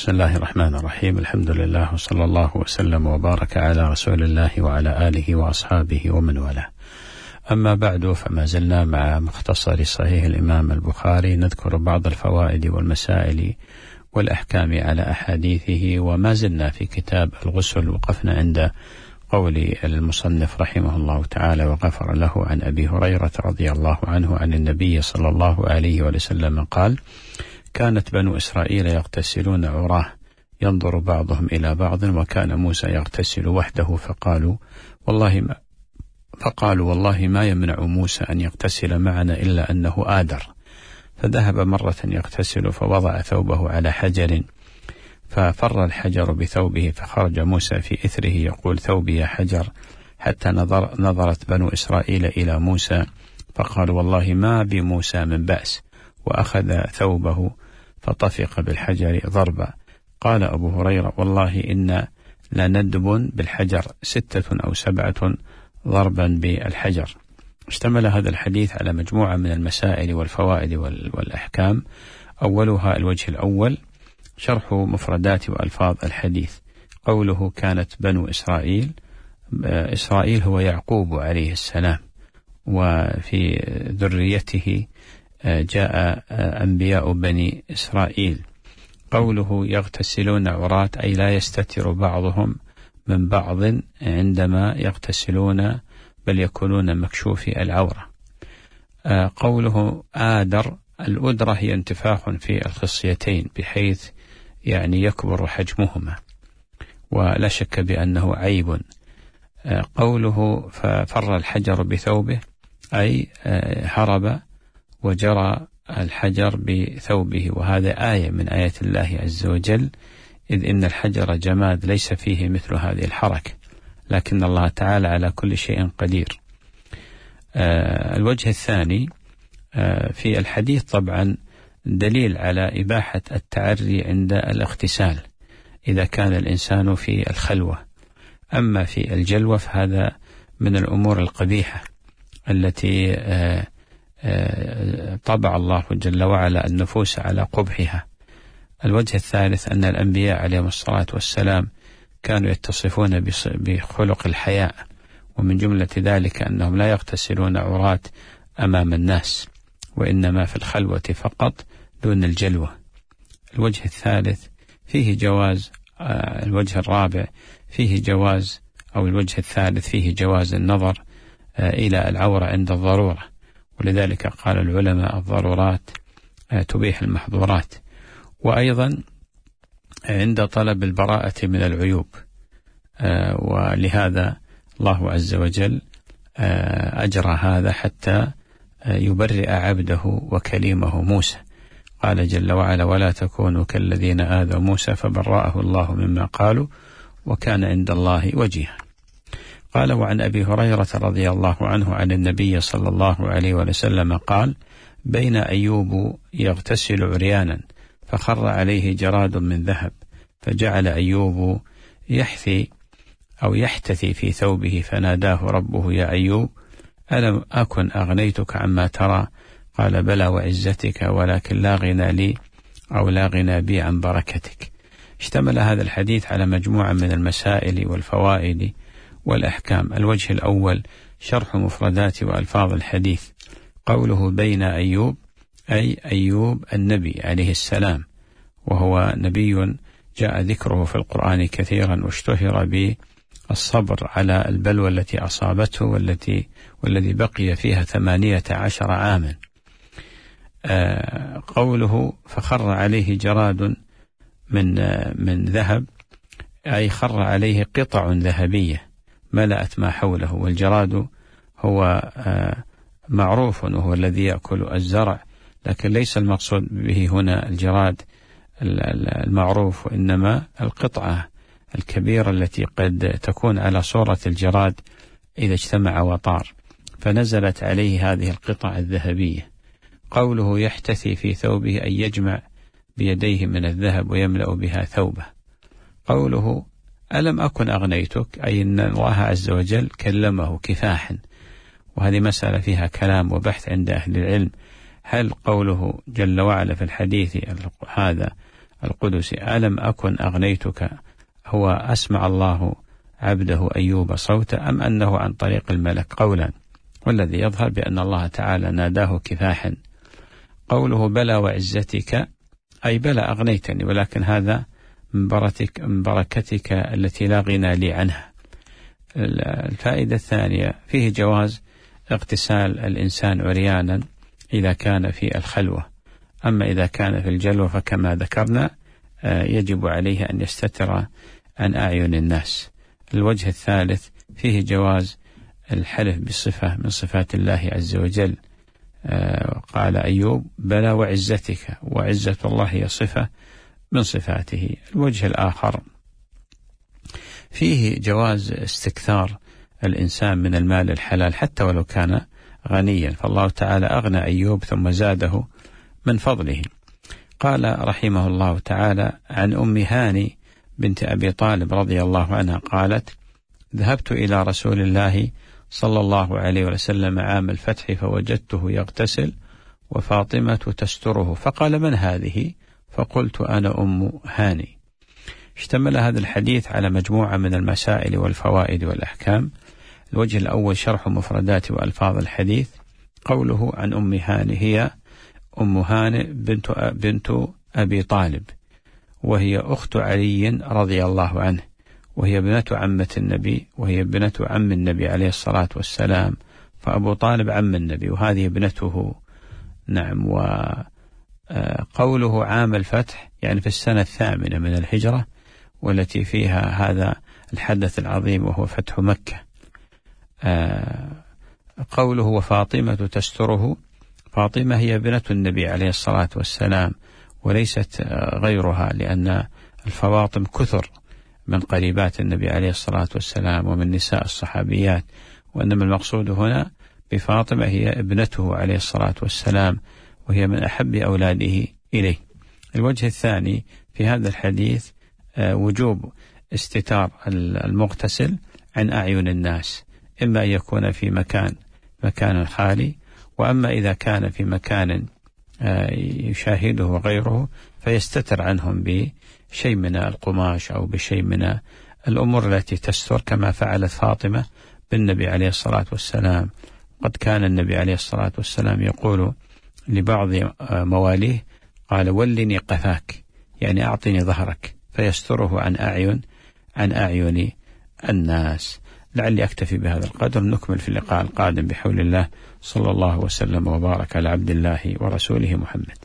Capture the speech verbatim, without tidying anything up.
بسم الله الرحمن الرحيم. الحمد لله وصلى الله وسلم وبارك على رسول الله وعلى آله وأصحابه ومن والاه. أما بعد، فما زلنا مع مختصر صحيح الإمام البخاري نذكر بعض الفوائد والمسائل والأحكام على أحاديثه، وما زلنا في كتاب الغسل. وقفنا عند قول المصنف رحمه الله تعالى وغفر له عن أبي هريرة رضي الله عنه عن النبي صلى الله عليه وسلم قال: كانت بنو إسرائيل يغتسلون عراه ينظر بعضهم إلى بعض، وكان موسى يغتسل وحده فقالوا والله ما فقالوا والله ما يمنع موسى أن يغتسل معنا إلا أنه آدر. فذهب مرة يغتسل فوضع ثوبه على حجر ففر الحجر بثوبه، فخرج موسى في إثره يقول: ثوبي يا حجر. حتى نظر نظرت بنو إسرائيل إلى موسى فقالوا والله ما بموسى من بأس، وأخذ ثوبه فطفق بالحجر ضربا. قال أبو هريرة: والله إن لندب بالحجر ستة أو سبعة ضربا بالحجر. اشتمل هذا الحديث على مجموعة من المسائل والفوائد والأحكام. أولها الوجه الأول شرح مفردات وألفاظ الحديث. قوله كانت بنو إسرائيل، إسرائيل هو يعقوب عليه السلام، وفي ذريته جاء أنبياء بني إسرائيل. قوله يغتسلون عراة أي لا يستتر بعضهم من بعض عندما يغتسلون، بل يكونون مكشوفي العورة. قوله آدر، الأدرة هي انتفاخ في الخصيتين بحيث يعني يكبر حجمهما، ولا شك بأنه عيب. قوله ففر الحجر بثوبه أي هرب وجرى الحجر بثوبه، وهذا آية من آيات الله عز وجل، إذ إن الحجر جماد ليس فيه مثل هذه الحركة، لكن الله تعالى على كل شيء قدير. آه الوجه الثاني آه في الحديث طبعا دليل على إباحة التعري عند الاغتسال إذا كان الإنسان في الخلوة. أما في الجلوة فهذا من الأمور القبيحة التي آه طبع الله جل وعلا النفوس على قبحها. الوجه الثالث أن الأنبياء عليهم الصلاة والسلام كانوا يتصفون بخلق الحياء، ومن جملة ذلك أنهم لا يغتسلون عراة أمام الناس، وإنما في الخلوة فقط دون الجلوة. الوجه الثالث فيه جواز الوجه الرابع فيه جواز أو الوجه الثالث فيه جواز النظر إلى العورة عند الضرورة، ولذلك قال العلماء الضرورات تبيح المحظورات. وأيضا عند طلب البراءة من العيوب، ولهذا الله عز وجل أجرى هذا حتى يبرئ عبده وكليمه موسى. قال جل وعلا: ولا تكونوا كالذين آذوا موسى فبرأه الله مما قالوا وكان عند الله وجيها. قال: وعن أبي هريرة رضي الله عنه عن النبي صلى الله عليه وسلم قال: بين أيوب يغتسل عريانا فخر عليه جراد من ذهب، فجعل أيوب يحثي أو يحتثي في ثوبه، فناداه ربه: يا أيوب ألم أكن أغنيتك عما ترى؟ قال: بلى وعزتك، ولكن لا غنى لي أو لا غنى بي عن بركتك. اشتمل هذا الحديث على مجموعة من المسائل والفوائد والأحكام. الوجه الأول شرح مفردات وألفاظ الحديث. قوله بين أيوب أي أيوب النبي عليه السلام، وهو نبي جاء ذكره في القرآن كثيرا، واشتهر بالصبر على البلوى التي أصابته والتي والذي بقي فيها ثمانية عشر عاما. آه قوله فخر عليه جراد من آه من ذهب أي خر عليه قطع ذهبية ملأت ما حوله. والجراد هو آه معروف وهو الذي يأكل الزرع، لكن ليس المقصود به هنا الجراد المعروف، وإنما القطعة الكبيرة التي قد تكون على صورة الجراد إذا اجتمع وطار، فنزلت عليه هذه القطع الذهبية. قوله يحتثي في ثوبه أي يجمع بيديه من الذهب ويملأ بها ثوبه. قوله ألم أكن أغنيتك أي أن الله عز وجل كلمه كفاحا، وهذه مسألة فيها كلام وبحث عند أهل العلم. هل قوله جل وعلا في الحديث هذا القدسي: ألم أكن أغنيتك؟ هو أسمع الله عبده أيوب صوتا أم أنه عن طريق الملك قولا؟ والذي يظهر بأن الله تعالى ناداه كفاحا. قوله بلى وعزتك أي بلى أغنيتني، ولكن هذا من بركتك, من بركتك التي لا غنى لي عنها. الفائدة الثانية: فيه جواز اغتسال الإنسان عريانا إذا كان في الخلوة، أما إذا كان في الجلوة فكما ذكرنا يجب عليه أن يستتر عن أعين الناس. الوجه الثالث: فيه جواز الحلف بصفة من صفات الله عز وجل. قال أيوب بلى وعزتك، وعزة الله هي صفة من صفاته. الوجه الآخر: فيه جواز استكثار الإنسان من المال الحلال حتى ولو كان غنيا، فالله تعالى أغنى أيوب ثم زاده من فضله. قال رحمه الله تعالى عن أم هاني بنت أبي طالب رضي الله عنها قالت: ذهبت إلى رسول الله صلى الله عليه وسلم عام الفتح فوجدته يغتسل وفاطمة تستره، فقال: من هذه؟ فقلت: أنا أم هاني. اشتمل هذا الحديث على مجموعة من المسائل والفوائد والأحكام. الوجه الأول: شرح مفردات وألفاظ الحديث. قوله عن أم هاني: هي أم هاني بنت, بنت أبي طالب، وهي أخت علي رضي الله عنه، وهي ابنة عمة النبي، وهي ابنة عم النبي عليه الصلاة والسلام، فأبو طالب عم النبي وهذه ابنته. نعم. وقوله عام الفتح يعني في السنة الثامنة من الهجرة، والتي فيها هذا الحدث العظيم وهو فتح مكة. قوله وفاطمة تستره، فاطمة هي ابنة النبي عليه الصلاة والسلام وليست غيرها، لأن الفواطم كثر من قريبات النبي عليه الصلاة والسلام ومن نساء الصحابيات، وإنما المقصود هنا بفاطمة هي ابنته عليه الصلاة والسلام، وهي من أحب أولاده إليه. الوجه الثاني في هذا الحديث وجوب استتار المغتسل عن أعين الناس، إما أن يكون في مكان مكان خالي، وأما إذا كان في مكان يشاهده غيره فيستتر عنهم بشيء من القماش أو بشيء من الأمور التي تستر، كما فعلت فاطمة بالنبي عليه الصلاة والسلام. قد كان النبي عليه الصلاة والسلام يقول لبعض مواليه: قال ولني قفاك، يعني أعطني ظهرك، فيستره عن أعين عن أعين الناس. لعلي أكتفي بهذا القدر، نكمل في اللقاء القادم بحول الله. صلى الله وسلم وبارك على عبد الله ورسوله محمد.